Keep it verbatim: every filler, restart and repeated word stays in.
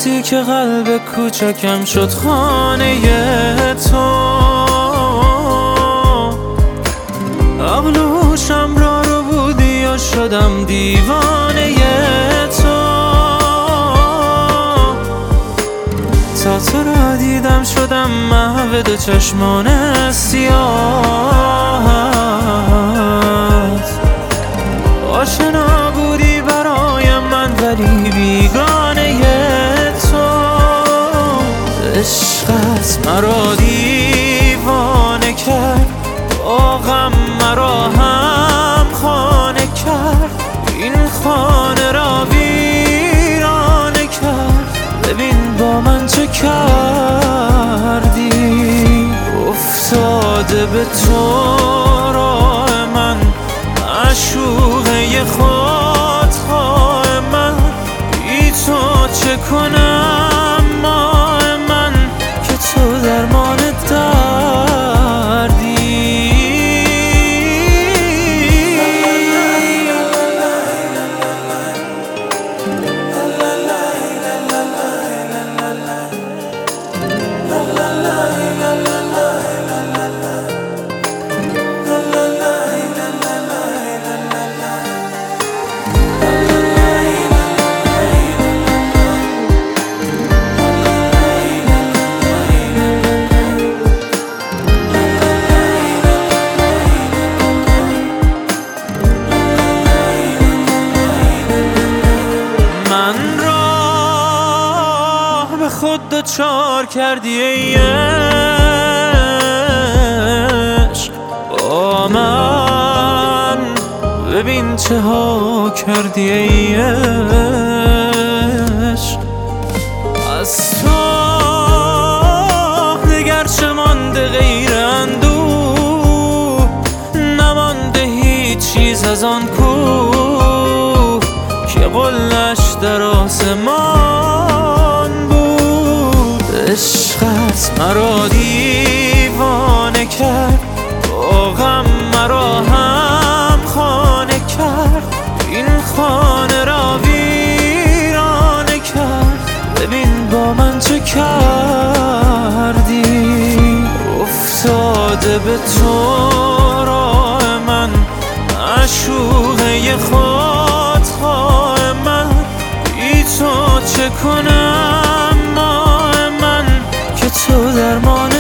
روزی که قلب کوچکم شد خانه تو، اغلوشم را رو بودی و شدم دیوانه تو. تا تو را دیدم شدم محو دو چشمان سیاهت. آشنا بودی برای من ولی بیگانه تو. عشقت مرا دیوانه کرد، با غم مرا هم خانه کرد، این خانه را ویرانه کرد. ببین با من چه کردی، افتاده به تو راه من، معشوقه خودخواه من. بی تو چه کنم ماه من، که تو درمان دردی. خود دچار کردی ای عشق با من، ببین چه ها کردی ای عشق. از تو دگر چه مانده غیر اندوه، نمانده هیچ چیز از آن کوه که قلش در آسمان بود. عشقت مرا دیوانه کرد، با غم مرا هم خانه کرد، این خانه را ویرانه کرد. ببین با من چه کردی، افتاده به تو راه من، معشوقه خودخواه من. بی تو چه کنم ماه من، که تو درمان